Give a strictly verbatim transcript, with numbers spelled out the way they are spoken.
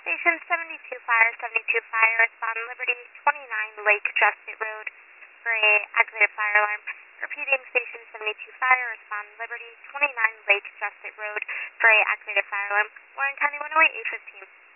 Station seventy-two Fire, seventy-two Fire, respond Liberty, twenty-nine Lake Justit Road for a activated fire alarm. Repeating, Station seventy-two Fire, respond Liberty, twenty-nine Lake Justit Road for a activated fire alarm. Warren County one oh eight, eight fifteen.